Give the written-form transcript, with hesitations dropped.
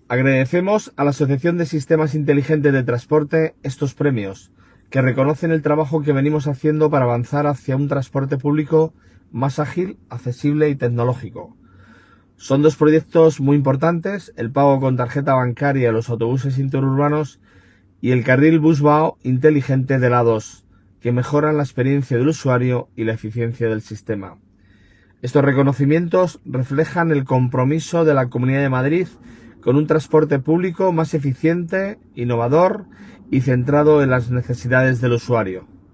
Agradecemos a la Asociación de Sistemas Inteligentes de Transporte estos premios, que reconocen el trabajo que venimos haciendo para avanzar hacia un transporte público más ágil, accesible y tecnológico. Son dos proyectos muy importantes: el pago con tarjeta bancaria en los autobuses interurbanos y el carril Busbao inteligente de la A2, que mejoran la experiencia del usuario y la eficiencia del sistema. Estos reconocimientos reflejan el compromiso de la Comunidad de Madrid con un transporte público más eficiente, innovador y centrado en las necesidades del usuario.